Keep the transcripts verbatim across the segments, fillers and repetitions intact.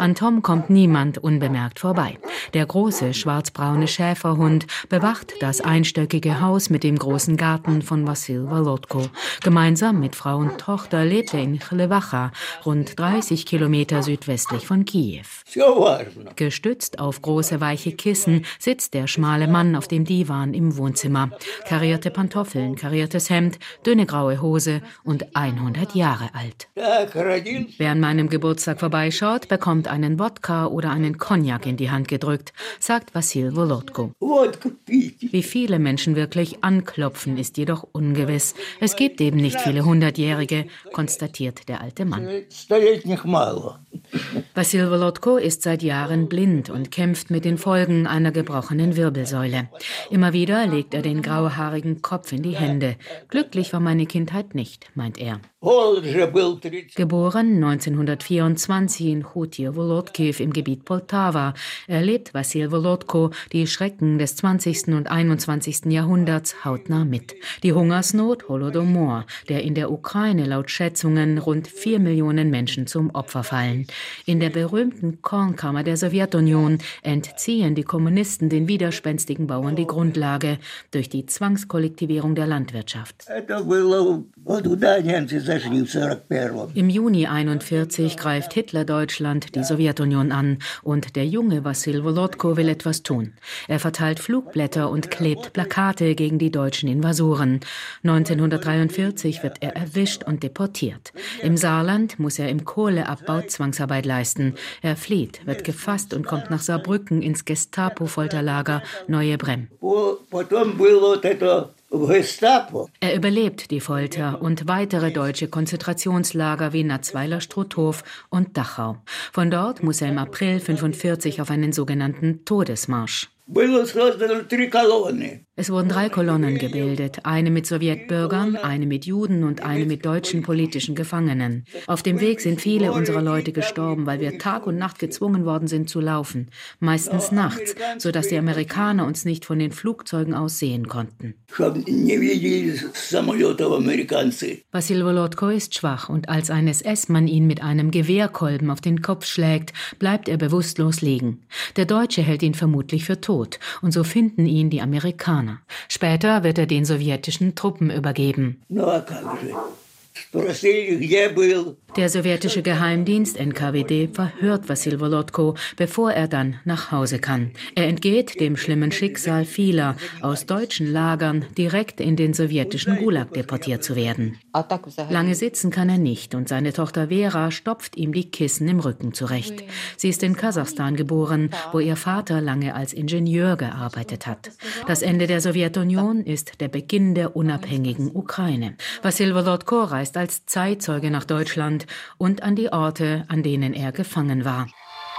An Tom kommt niemand unbemerkt vorbei. Der große schwarzbraune Schäferhund bewacht das einstöckige Haus mit dem großen Garten von Wassil Wolodko. Gemeinsam mit Frau und Tochter lebt er in Chlewacha, rund dreißig Kilometer südwestlich von Kiew. Gestützt auf große weiche Kissen sitzt der schmale Mann auf dem Divan im Wohnzimmer. Karierte Pantoffeln, kariertes Hemd, dünne graue Hose und hundert Jahre alt. Wer an meinem Geburtstag vorbeischaut, bekommt einen Wodka oder einen Cognac in die Hand gedrückt, sagt Wassil Wolodko. Wie viele Menschen wirklich anklopfen, ist jedoch ungewiss. Es gibt eben nicht viele Hundertjährige, konstatiert der alte Mann. Wassil Wolodko ist seit Jahren blind und kämpft mit den Folgen einer gebrochenen Wirbelsäule. Immer wieder legt er den grauhaarigen Kopf in die Hände. Glücklich war meine Kindheit nicht, meint er. Geboren neunzehnhundertvierundzwanzig in Chutier Wolodkiw im Gebiet Poltawa, erlebt Wassil Wolodko die Schrecken des zwanzigsten und einundzwanzigsten Jahrhunderts hautnah mit. Die Hungersnot Holodomor, der in der Ukraine laut Schätzungen rund vier Millionen Menschen zum Opfer fallen. In der berühmten Kornkammer der Sowjetunion entziehen die Kommunisten den widerspenstigen Bauern die Grundlage durch die Zwangskollektivierung der Landwirtschaft. Im Juni einundvierzig greift Hitler Deutschland die Sowjetunion an und der junge Wassil Wolodko will etwas tun. Er verteilt Flugblätter und klebt Plakate gegen die deutschen Invasoren. neunzehnhundertdreiundvierzig wird er erwischt und deportiert. Im Saarland muss er im Kohleabbau Zwangsarbeit leisten. Er flieht, wird gefasst und kommt nach Saarbrücken ins Gestapo-Folterlager Neue Brem. Er überlebt die Folter und weitere deutsche Konzentrationslager wie Natzweiler Struthof und Dachau. Von dort muss er im April fünfundvierzig auf einen sogenannten Todesmarsch. Es wurden drei Kolonnen gebildet, eine mit Sowjetbürgern, eine mit Juden und eine mit deutschen politischen Gefangenen. Auf dem Weg sind viele unserer Leute gestorben, weil wir Tag und Nacht gezwungen worden sind zu laufen, meistens nachts, sodass die Amerikaner uns nicht von den Flugzeugen aus sehen konnten. Wassil Wolodko ist schwach und als ein S S-Mann ihn mit einem Gewehrkolben auf den Kopf schlägt, bleibt er bewusstlos liegen. Der Deutsche hält ihn vermutlich für tot. Und so finden ihn die Amerikaner. Später wird er den sowjetischen Truppen übergeben. Der sowjetische Geheimdienst N K W D verhört Wassil Wolodko, bevor er dann nach Hause kann. Er entgeht dem schlimmen Schicksal vieler, aus deutschen Lagern direkt in den sowjetischen Gulag deportiert zu werden. Lange sitzen kann er nicht und seine Tochter Vera stopft ihm die Kissen im Rücken zurecht. Sie ist in Kasachstan geboren, wo ihr Vater lange als Ingenieur gearbeitet hat. Das Ende der Sowjetunion ist der Beginn der unabhängigen Ukraine. Wassil Wolodko reist als Zeitzeuge nach Deutschland und an die Orte, an denen er gefangen war.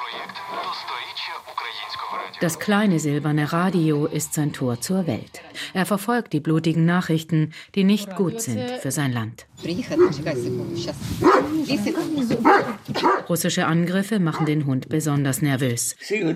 Das kleine silberne Radio ist sein Tor zur Welt. Er verfolgt die blutigen Nachrichten, die nicht gut sind für sein Land. Russische Angriffe machen den Hund besonders nervös.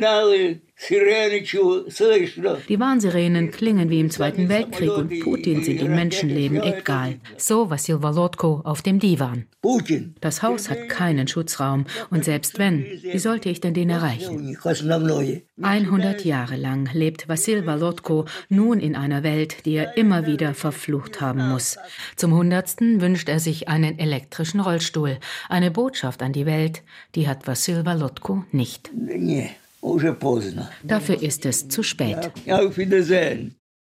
Die Warnsirenen klingen wie im Zweiten Weltkrieg und Putin sind die Menschenleben egal. So Wassil Wolodko auf dem Divan. Das Haus hat keinen Schutzraum und selbst wenn, wie sollte ich denn den erreichen? hundert Jahre lang lebt Wassil Wolodko nun in einer Welt, die er immer wieder verflucht haben muss. Zum Hundertsten wünscht er sich einen elektrischen Rollstuhl. Eine Botschaft an die Welt, die hat Wassil Wolodko nicht. Dafür ist es zu spät.